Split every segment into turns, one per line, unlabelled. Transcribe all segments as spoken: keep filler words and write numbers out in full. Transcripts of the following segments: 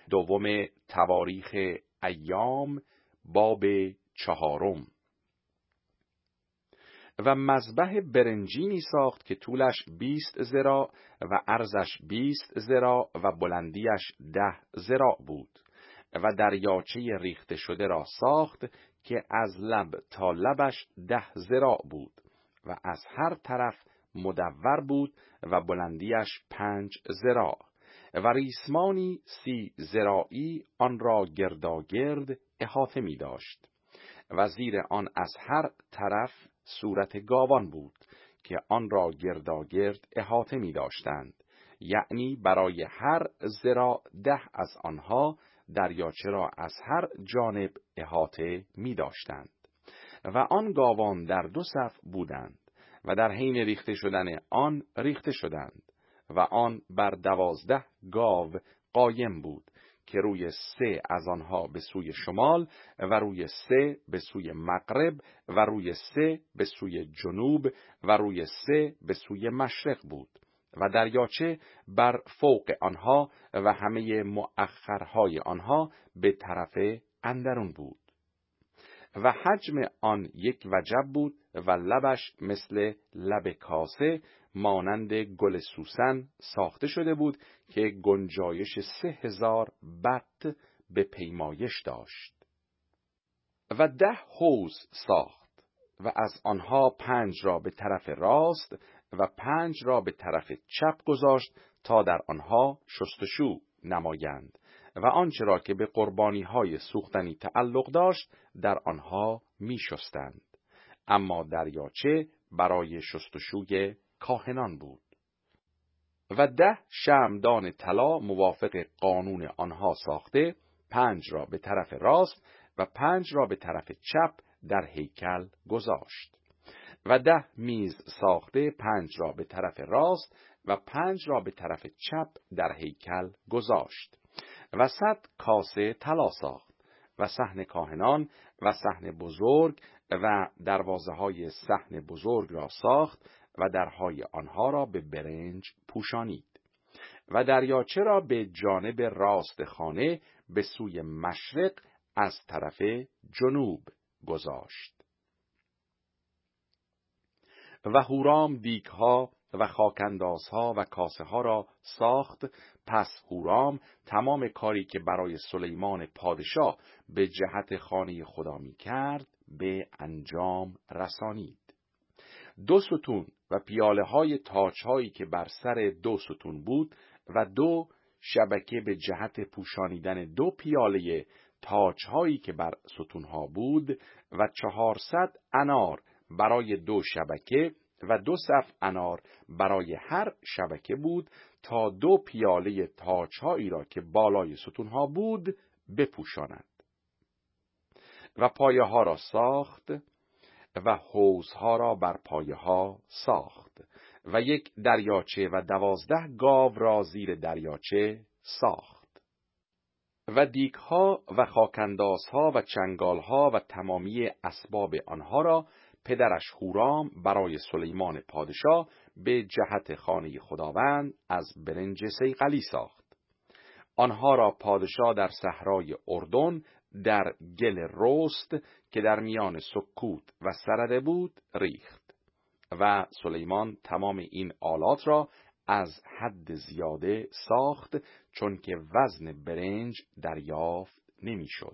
دوم تواریخ ایام باب چهارم. و مذبح برنجینی ساخت که طولش بیست ذراع و عرضش بیست ذراع و بلندیش ده ذراع بود و دریاچه ریخته شده را ساخت که از لب تا لبش ده ذراع بود و از هر طرف مدور بود و بلندیش پنج ذراع و ریسمانی سی ذراعی آن را گرداگرد احاطه می داشت و زیر آن از هر طرف صورت گاوان بود که آن را گرداگرد احاطه می داشتند، یعنی برای هر ذراع ده از آنها دریاچه را از هر جانب احاطه می داشتند. و آن گاوان در دو صف بودند و در حین ریخته شدن آن ریخته شدند و آن بر دوازده گاو قایم بود که روی سه از آنها به سوی شمال و روی سه به سوی مغرب و روی سه به سوی جنوب و روی سه به سوی مشرق بود و دریاچه بر فوق آنها و همه مؤخرهای آنها به طرف اندرون بود. و حجم آن یک وجب بود و لبش مثل لب کاسه مانند گل سوسن ساخته شده بود که گنجایش سه هزار بط به پیمایش داشت. و ده حوض ساخت و از آنها پنج را به طرف راست و پنج را به طرف چپ گذاشت تا در آنها شستشو نمایند و آنچه را که به قربانی های سوختنی تعلق داشت در آنها می شستند. اما دریاچه برای شستشوی کاهنان بود. و ده شمعدان طلا موافق قانون آنها ساخته، پنج را به طرف راست و پنج را به طرف چپ در هیکل گذاشت. و ده میز ساخته، پنج را به طرف راست و پنج را به طرف چپ در هیکل گذاشت. و صد کاسه طلا ساخت و صحن کاهنان و صحن بزرگ و دروازه های صحن بزرگ را ساخت و درهای آنها را به برنج پوشانید. و دریاچه را به جانب راست خانه به سوی مشرق از طرف جنوب گذاشت. و هورام دیگها و خاکندازها و کاسه ها را ساخت. پس هورام تمام کاری که برای سلیمان پادشاه به جهت خانه خدا می کرد به انجام رسانید. دو ستون و پیاله های تاج هایی که بر سر دو ستون بود و دو شبکه به جهت پوشانیدن دو پیاله تاج هایی که بر ستون ها بود و چهارصد انار برای دو شبکه و دو صف انار برای هر شبکه بود تا دو پیاله تاج‌هایی را که بالای ستونها بود بپوشاند. و پایه ها را ساخت و حوضها را بر پایه ها ساخت و یک دریاچه و دوازده گاو را زیر دریاچه ساخت. و دیگها و خاکندازها و چنگالها و تمامی اسباب آنها را پدرش هورام برای سلیمان پادشاه به جهت خانه خداوند از برنج صیقلی ساخت. آنها را پادشاه در صحرای اردن در گل رست که در میان سکوت و سرده بود ریخت. و سلیمان تمام این آلات را از حد زیاده ساخت، چون که وزن برنج دریافت نمیشد.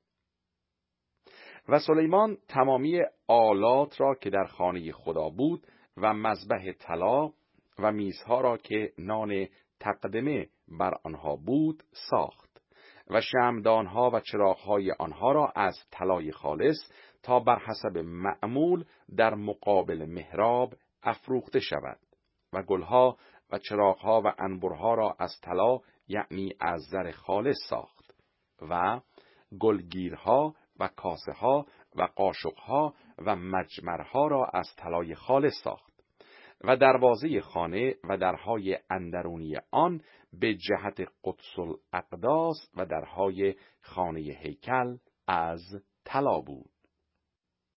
و سلیمان تمامی آلات را که در خانه خدا بود و مذبح طلا و میزها را که نان تقدمه بر آنها بود ساخت و شمعدانها و چراغهای آنها را از طلای خالص تا بر حسب معمول در مقابل محراب افروخته شود و گلها و چراغها و انبرها را از طلا یعنی از زر خالص ساخت و گلگیرها و کاسه ها و قاشق ها و مجمرها را از طلای خالص ساخت و دروازه خانه و درهای اندرونی آن به جهت قدس الاقداس و درهای خانه هیکل از طلا بود.